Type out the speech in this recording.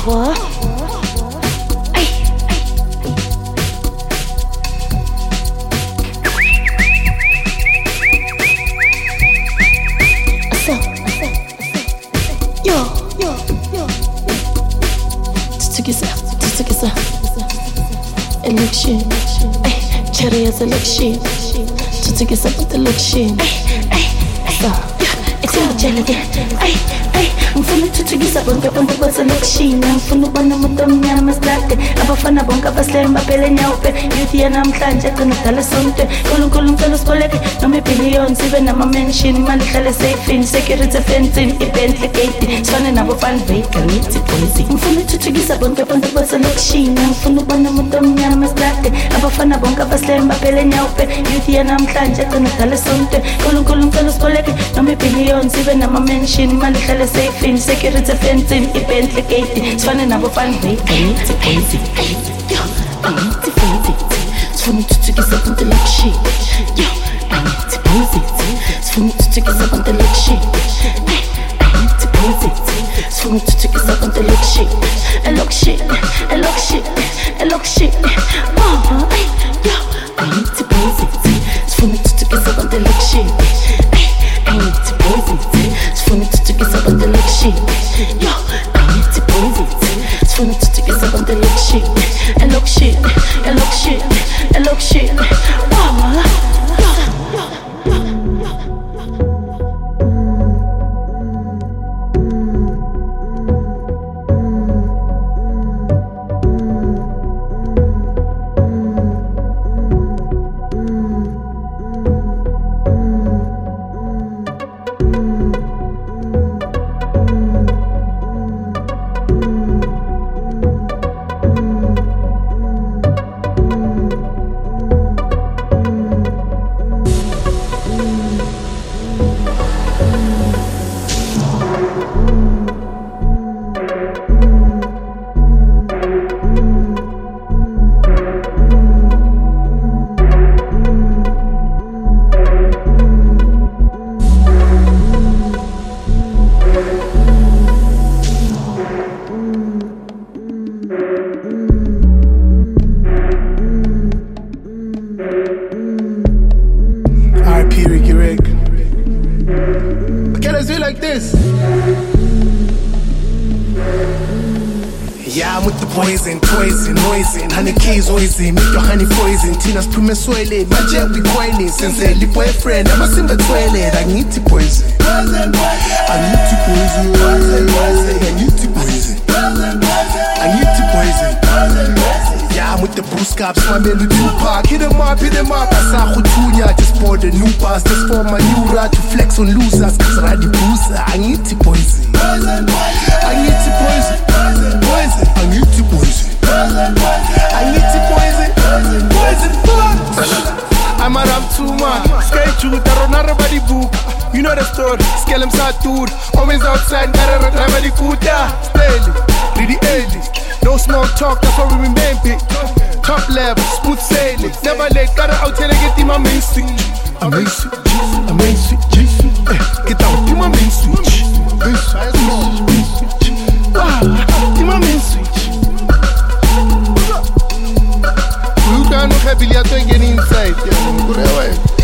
Election, cherry as election. To take us up with election. It's a jelly. Mfuna thuthukisa bonke bonke baselection. Mfuna ubona umuntu omnyama silade. Abafana bonke abaslemba phela nyawupe. Youth yanamhlanje gcina dala sonke. Nkulunkulu ngicela siboleke noma ibillion sibe nama mention. Imali ihlale safe in security fencing. I-Bentley gate sifane nabo fan vehicle nithi boys. Mfuna thuthukisa bonke bonke baselection. Mfuna ubona umuntu omnyama silade. Abafana bonke abaslemba phela nyawupe. Youth yanamhlanje gcina dala sonke. Nkulunkulu ngicela siboleke noma ibillion sibe nama mention. Imali ihlale safe in security fencing. I-Bentley gate sifane nabo fan vehicle nithi boys. I need to face it. It's for me to take us up on the like shit. I need to pose it. It's for me to take us up on the like shit. I need to pose it. It's for me to take us up on the like shit. I look shit. I look shit. I look shit. I need to pose it. It's for me to take us up on the like shit. I need to pose it. It's for me to take us up on the like shit. I need to pose it. It's for me to take us up on the like shit. I look shit. I look shit. I look shit. Swelling, my jet we coining since a boyfriend. I'm a simple toilet. I need to poison. I need to poison. I need to poison. I need to poison. Yeah, I'm with the Bruce Cops, my man with Tupac. Hit him up, hit him up. I saw Hutunya, just bought the new bus. Just for my new rat to flex on losers. Cause I the booster. I need to poison. I need to poison. Poison. I need to poison. I need to poison. Poison. I'm a ram too much. Sky shoot, I run everybody book. You know the story. Scale him satur. Always outside, gotta run everybody kuta. Steady, really early. No small talk, that's what we remain big. Top level, smooth sailing. Never let, gotta out here to get in my main switch. I'm main switch, I'm main switch. Get out, in my main switch. Wow, in my main switch. You can't look happy, you're taking inside.